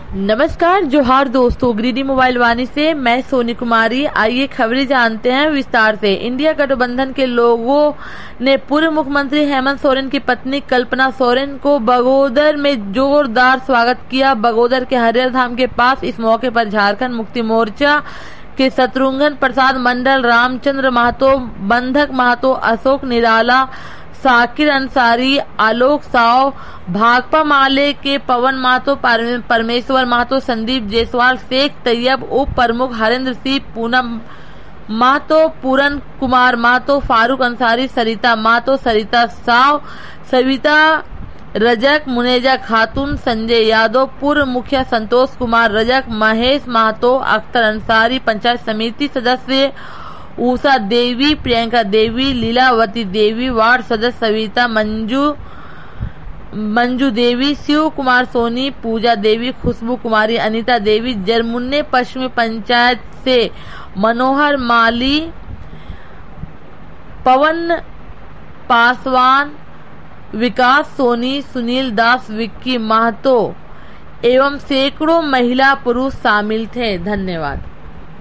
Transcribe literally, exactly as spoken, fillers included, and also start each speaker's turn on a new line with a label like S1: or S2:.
S1: नमस्कार, जोहार दोस्तों। ग्रीडी मोबाइल वाणी से मैं सोनी कुमारी। आइए खबरें जानते हैं विस्तार से। इंडिया गठबंधन के लोगों ने पूर्व मुख्यमंत्री हेमंत सोरेन की पत्नी कल्पना सोरेन को बगोदर में जोरदार स्वागत किया। बगोदर के हरिहर धाम के पास इस मौके पर झारखंड मुक्ति मोर्चा के शत्रुघ्न प्रसाद मंडल, रामचंद्र महतो, बंधक महतो, अशोक निराला, साकिर अंसारी, आलोक साव, भाकपा माले के पवन महतो, परमेश्वर महतो, संदीप जायसवाल, शेख तैयब, उप प्रमुख हरेंद्र सिंह, पूनम महतो, पूरन कुमार महतो, फारूक अंसारी, सरिता महतो, सरिता साव, सविता रजक, मुनेजा खातून, संजय यादव, पूर्व मुखिया संतोष कुमार रजक, महेश महतो, अख्तर अंसारी, पंचायत समिति सदस्य उषा देवी, प्रियंका देवी, लीलावती देवी, वार्ड सदस्य सविता मंजू मंजू देवी, शिव कुमार सोनी, पूजा देवी, खुशबू कुमारी, अनीता देवी, जरमुन्ने पश्चिमी पंचायत से मनोहर माली, पवन पासवान, विकास सोनी, सुनील दास, विक्की महतो एवं सैकड़ों महिला पुरुष शामिल थे। धन्यवाद।